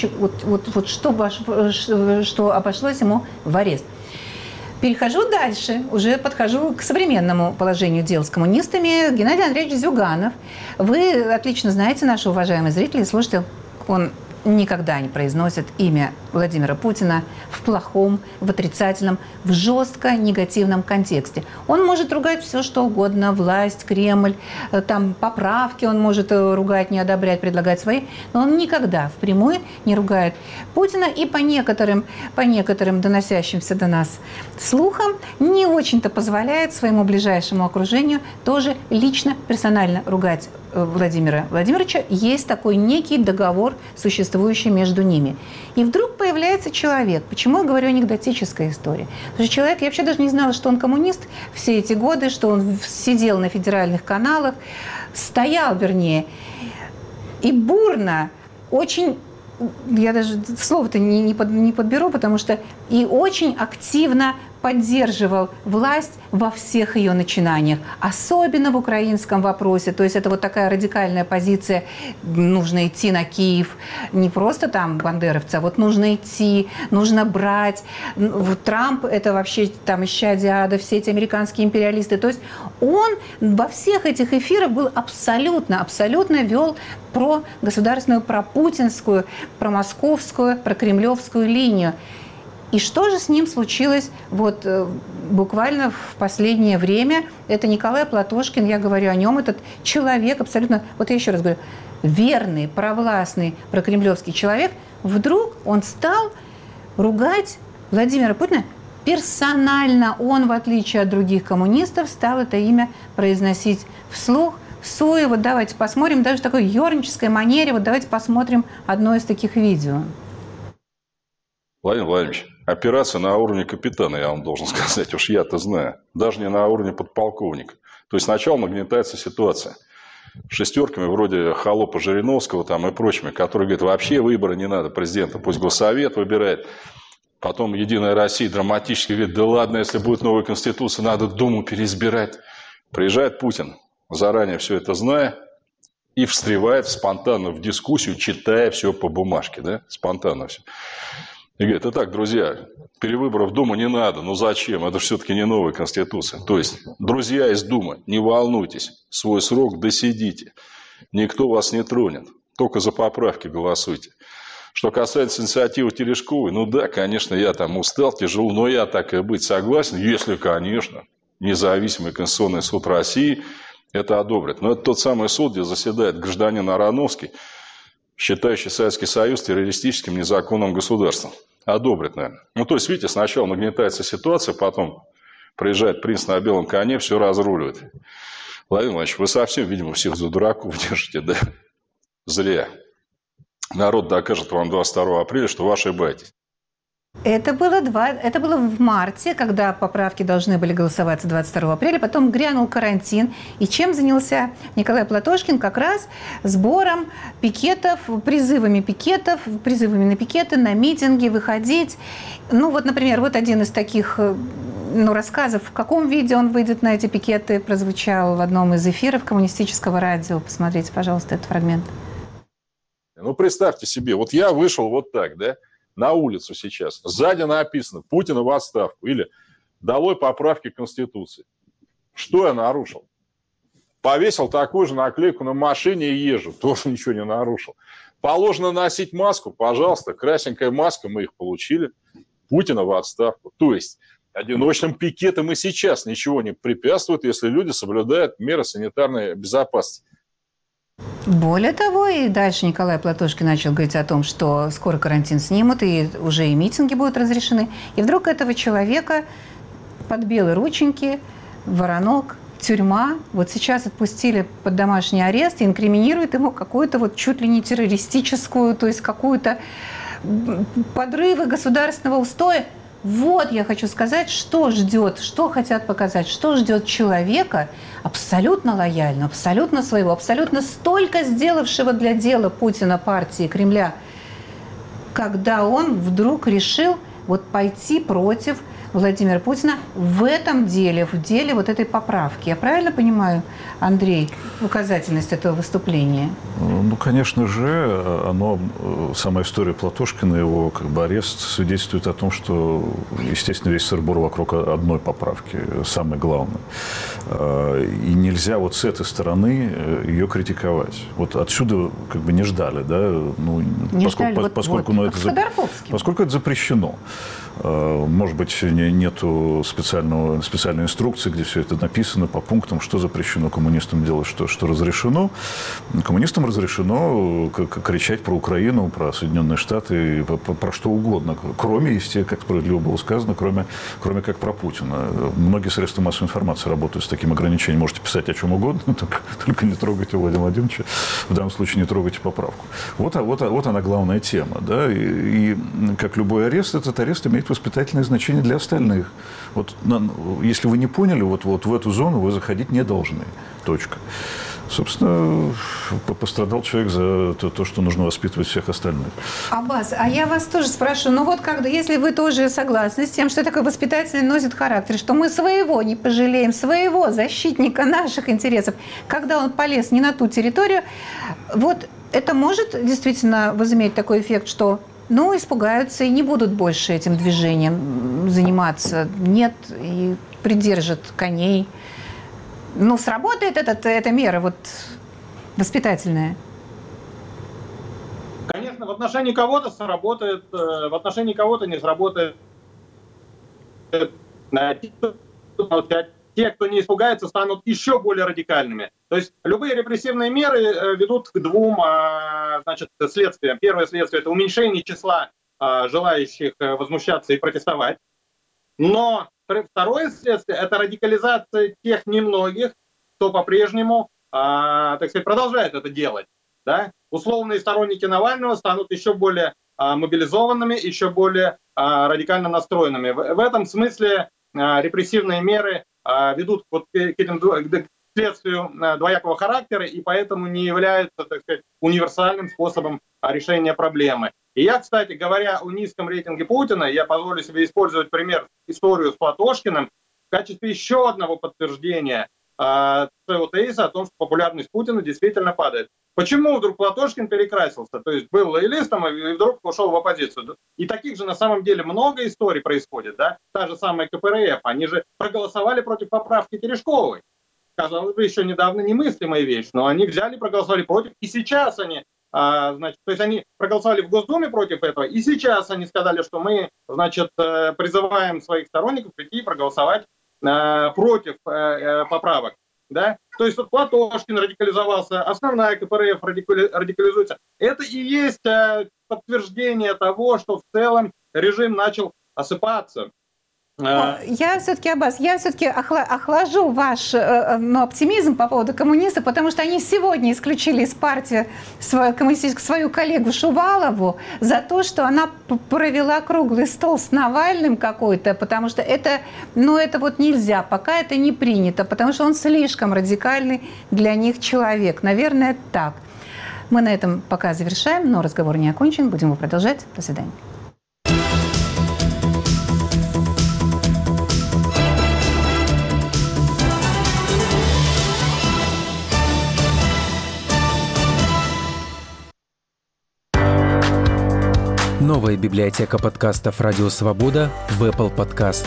что обошлось ему в арест. Перехожу дальше, уже подхожу к современному положению дел с коммунистами. Геннадий Андреевич Зюганов. Вы отлично знаете, наши уважаемые зрители и слушатели, он никогда не произносит имя Владимира Путина в плохом, в отрицательном, в жестко негативном контексте. Он может ругать все, что угодно, власть, Кремль, там поправки он может ругать, не одобрять, предлагать свои, но он никогда впрямую не ругает Путина и по некоторым доносящимся до нас слухам не очень-то позволяет своему ближайшему окружению тоже лично, персонально ругать Владимира Владимировича. Есть такой некий договор, существующий между ними. И вдруг появляется человек. Почему я говорю анекдотическая история? Потому что человек, я вообще даже не знала, что он коммунист все эти годы, что он сидел на федеральных каналах, стоял, вернее, и бурно, очень, я даже слово-то не подберу, потому что и очень активно поддерживал власть во всех ее начинаниях, особенно в украинском вопросе. То есть это вот такая радикальная позиция, нужно идти на Киев, не просто там бандеровцы, а вот нужно идти, нужно брать. Трамп – это вообще там исчадие ада, все эти американские империалисты. То есть он во всех этих эфирах был абсолютно вел про государственную, про путинскую, про московскую, про кремлевскую линию. И что же с ним случилось вот буквально в последнее время? Это Николай Платошкин, я говорю о нем, этот человек абсолютно, вот я еще раз говорю, верный, провластный, прокремлевский человек, вдруг он стал ругать Владимира Путина персонально. Он, в отличие от других коммунистов, стал это имя произносить вслух, всуе. Вот давайте посмотрим, даже в такой ёрнической манере, вот давайте посмотрим одно из таких видео. Владимир Владимирович, операция на уровне капитана, я вам должен сказать, уж я-то знаю. Даже не на уровне подполковника. То есть сначала нагнетается ситуация. Шестерками вроде холопа Жириновского там, и прочими, которые говорят, вообще выборы не надо президента, пусть Госсовет выбирает. Потом Единая Россия драматически говорит, да ладно, если будет новая конституция, надо Думу переизбирать. Приезжает Путин, заранее все это зная, и встревает спонтанно в дискуссию, читая все по бумажке, да, спонтанно все. И говорит, итак, друзья, перевыборов в Думу не надо, ну зачем, это все-таки не новая конституция. То есть, друзья из Думы, не волнуйтесь, свой срок досидите, никто вас не тронет, только за поправки голосуйте. Что касается инициативы Терешковой, ну да, конечно, я там устал, тяжело, но я так и быть согласен, если, конечно, независимый Конституционный суд России это одобрит. Но это тот самый суд, где заседает гражданин Ароновский, считающий Советский Союз террористическим незаконным государством. Одобрит, наверное. Ну, то есть, видите, сначала нагнетается ситуация, потом приезжает принц на белом коне, все разруливает. Владимир Владимирович, вы совсем, видимо, всех за дураков держите, да? Зря. Народ докажет вам 22 апреля, что вы ошибаетесь. Это было в марте, когда поправки должны были голосоваться 22 апреля. Потом грянул карантин. И чем занялся Николай Платошкин? Как раз сбором пикетов, призывами на пикеты, на митинги, выходить. Ну вот, например, вот один из таких рассказов. В каком виде он выйдет на эти пикеты, прозвучал в одном из эфиров коммунистического радио. Посмотрите, пожалуйста, этот фрагмент. Ну, представьте себе, вот я вышел вот так, да, на улицу сейчас. Сзади написано «Путин в отставку» или «Долой поправки к Конституции». Что я нарушил? Повесил такую же наклейку на машине и езжу. Тоже ничего не нарушил. Положено носить маску, пожалуйста. Красненькая маска, мы их получили. Путина в отставку. То есть одиночным пикетам и сейчас ничего не препятствует, если люди соблюдают меры санитарной безопасности. Более того, и дальше Николай Платошкин начал говорить о том, что скоро карантин снимут, и уже и митинги будут разрешены. И вдруг этого человека под белые рученьки, воронок, тюрьма, вот сейчас отпустили под домашний арест и инкриминируют ему какую-то вот чуть ли не террористическую, то есть какую-то подрывы государственного устоя. Вот я хочу сказать, что ждет, что хотят показать, что ждет человека абсолютно лояльного, абсолютно своего, абсолютно столько сделавшего для дела Путина, партии, Кремля, когда он вдруг решил вот пойти против Владимира Путина в этом деле, в деле вот этой поправки. Я правильно понимаю, Андрей, указательность этого выступления? Ну, конечно же, сама история Платошкина, его как бы арест свидетельствует о том, что, естественно, весь сыр-бор вокруг одной поправки, самое главное. И нельзя вот с этой стороны ее критиковать. Вот отсюда как бы не ждали, да, ну, поскольку это запрещено. Может быть, нету специальной инструкции, где все это написано по пунктам, что запрещено коммунистам делать, что разрешено. Коммунистам разрешено кричать про Украину, про Соединенные Штаты, про что угодно, кроме, естественно, как справедливо было сказано, кроме как про Путина. Многие средства массовой информации работают с таким ограничением. Можете писать о чем угодно, только не трогайте Владимира Владимировича, в данном случае не трогайте поправку. Вот она главная тема. Да? И как любой арест, этот арест имеет воспитательное значение для остальных. Вот, если вы не поняли, вот в эту зону вы заходить не должны. Точка. Собственно, пострадал человек за то, что нужно воспитывать всех остальных. Аббас, а я вас тоже спрашиваю, ну вот если вы тоже согласны с тем, что такой воспитательный носит характер, что мы своего не пожалеем, своего защитника наших интересов, когда он полез не на ту территорию, вот это может действительно возыметь такой эффект, что испугаются и не будут больше этим движением заниматься. Нет, и придержат коней. Сработает эта мера воспитательная? Конечно, в отношении кого-то сработает, в отношении кого-то не сработает. Те, кто не испугается, станут еще более радикальными. То есть любые репрессивные меры ведут к двум следствиям. Первое следствие – это уменьшение числа желающих возмущаться и протестовать. Но второе следствие – это радикализация тех немногих, кто по-прежнему продолжает это делать. Да? Условные сторонники Навального станут еще более мобилизованными, еще более радикально настроенными. В этом смысле репрессивные меры ведут к следствию двоякого характера и поэтому не являются, универсальным способом решения проблемы. И я, кстати, говоря о низком рейтинге Путина, я позволю себе использовать историю с Платошкиным в качестве еще одного подтверждения своего тезиса о том, что популярность Путина действительно падает. Почему вдруг Платошкин перекрасился? То есть был лоялистом и вдруг ушел в оппозицию. И таких же на самом деле много историй происходит. Да? Та же самая КПРФ. Они же проголосовали против поправки Терешковой. Казалось бы, еще недавно немыслимая вещь. Но они взяли, проголосовали против. И сейчас они, они проголосовали в Госдуме против этого. И сейчас они сказали, что мы, призываем своих сторонников прийти и проголосовать против поправок. Да? То есть Платошкин радикализовался, основная КПРФ радикализуется. Это и есть подтверждение того, что в целом режим начал осыпаться. Я все-таки, Аббас, охлажу ваш оптимизм по поводу коммунистов, потому что они сегодня исключили из партии свою коллегу Шувалову за то, что она провела круглый стол с Навальным какой-то, потому что это нельзя, пока это не принято, потому что он слишком радикальный для них человек. Наверное, так. Мы на этом пока завершаем, но разговор не окончен, будем его продолжать. До свидания. Новая библиотека подкастов «Радио Свобода» в Apple Podcast.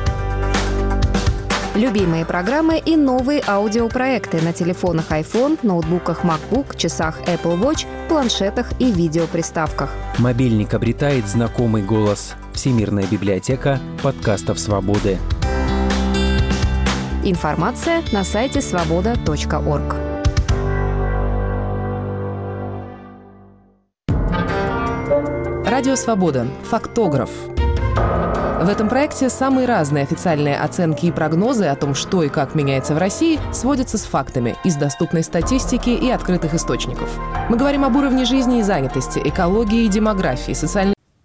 Любимые программы и новые аудиопроекты на телефонах iPhone, ноутбуках MacBook, часах Apple Watch, планшетах и видеоприставках. Мобильник обретает знакомый голос. Всемирная библиотека подкастов «Свободы». Информация на сайте svoboda.org. Радио «Свобода». Фактограф. В этом проекте самые разные официальные оценки и прогнозы о том, что и как меняется в России, сводятся с фактами из доступной статистики и открытых источников. Мы говорим об уровне жизни и занятости, экологии и демографии, социальной